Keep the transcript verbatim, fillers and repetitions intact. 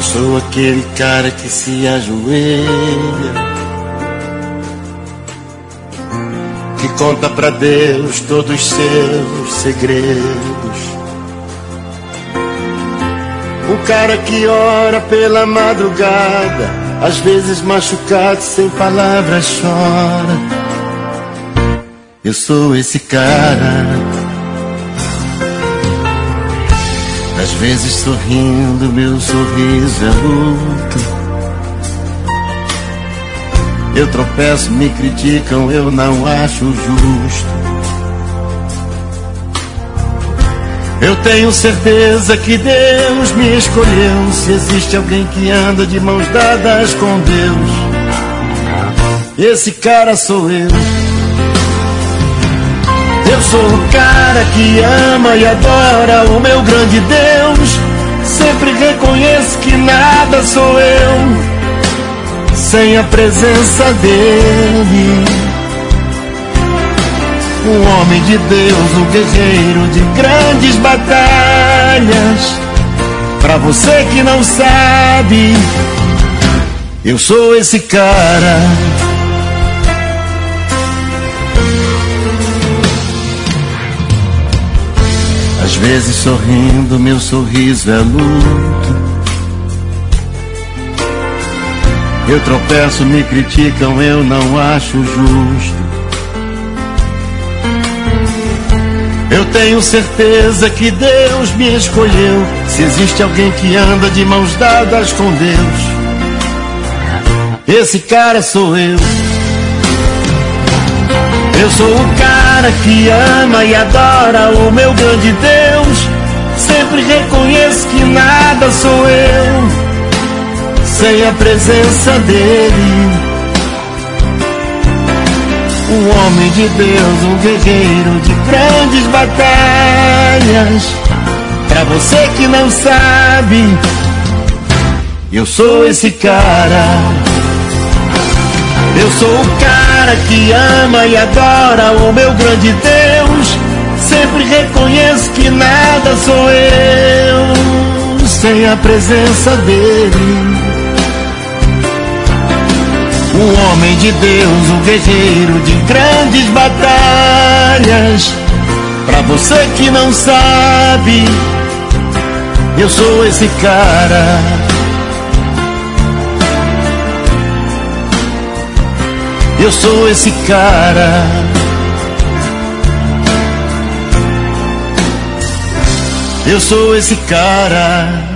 sou aquele cara que se ajoelha, que conta pra Deus todos os seus segredos. O cara que ora pela madrugada, às vezes machucado, sem palavras chora. Eu sou esse cara, às vezes sorrindo, meu sorriso é luto. Eu tropeço, me criticam, eu não acho justo. Eu tenho certeza que Deus me escolheu. Se existe alguém que anda de mãos dadas com Deus, esse cara sou eu. Eu sou o cara que ama e adora o meu grande Deus. Sempre reconheço que nada sou eu sem a presença dele. Um homem de Deus, um guerreiro de grandes batalhas. Pra você que não sabe, eu sou esse cara. Às vezes sorrindo, meu sorriso é luto. Eu tropeço, me criticam, eu não acho justo. Eu tenho certeza que Deus me escolheu. Se existe alguém que anda de mãos dadas com Deus, esse cara sou eu. Eu sou o cara que ama e adora o meu grande Deus. Sempre reconheço que nada sou eu sem a presença dele. Um homem de Deus, um guerreiro de grandes batalhas. Pra você que não sabe, eu sou esse cara. Eu sou o cara que ama e adora o meu grande Deus. Sempre reconheço que nada sou eu sem a presença dele. Um homem de Deus, um guerreiro de grandes batalhas. Pra você que não sabe, eu sou esse cara. Eu sou esse cara. Eu sou esse cara.